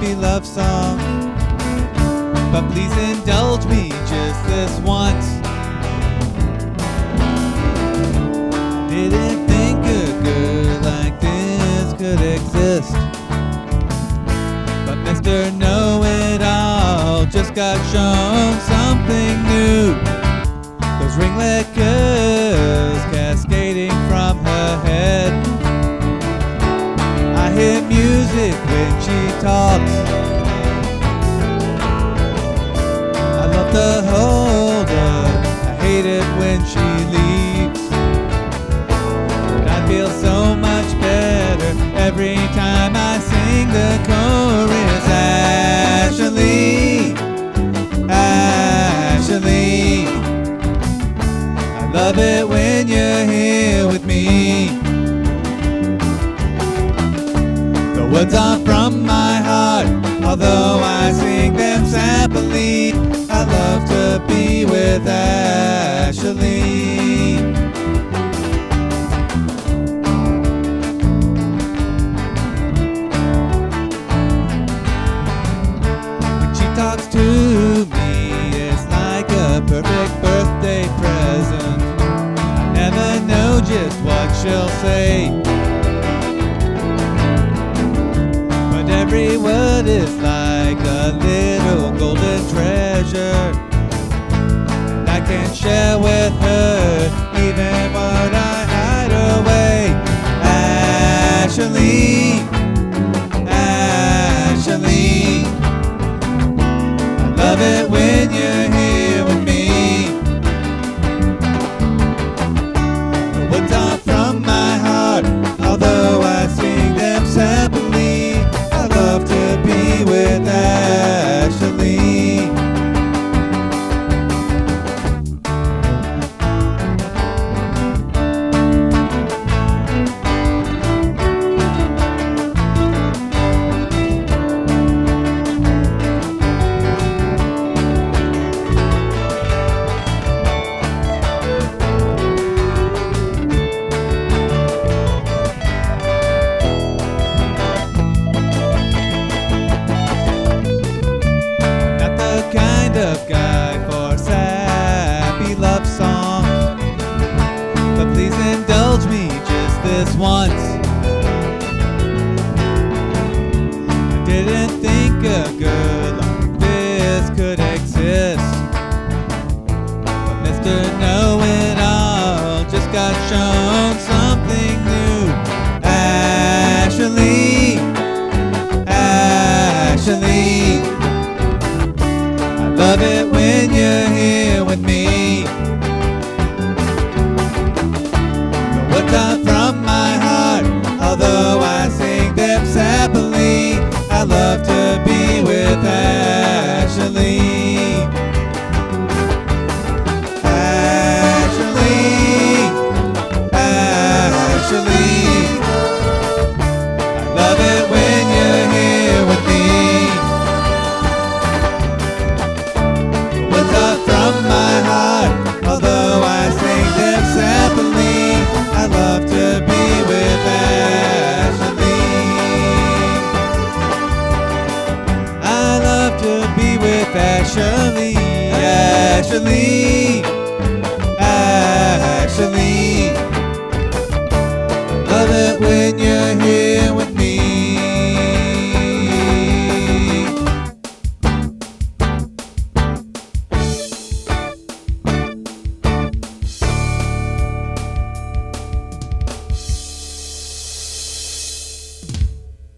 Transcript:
happy love songs. But please indulge me just this once. Didn't think a girl like this could exist, but Mr. Know-It-All just got shown something new. Those ringlet curls cascading from her head. I hear music when she talks. I love to hold her. I hate it when she leaves. But I feel so much better every time I sing the chorus. Ashley, Ashley, I love it when you're here with me. The words are from my heart, although I sing them sappily. I love to be with Ashley. When she talks to me, it's like a perfect birthday present. I never know just what she'll say, but every word is like a little golden treasure, and I can share with her even what I hide away. Ashley, Ashley, I love it when you're here with me. The words are from my heart, although I sing them separately. I love to be with Ashley. Of guy for sappy love songs, but please indulge me just this once. I didn't think a girl like this could exist, but Mr. Know-It-All just got shown something new. Ashley, Ashley, love it when you're here with me. The words are from my heart, although I sing them separately. I love to be with Ashley. Ashley, Ashley, I love it when you're here with me. From my heart, although I sing them separately, I love to be with Ashley. I love to be with Ashley, Ashley.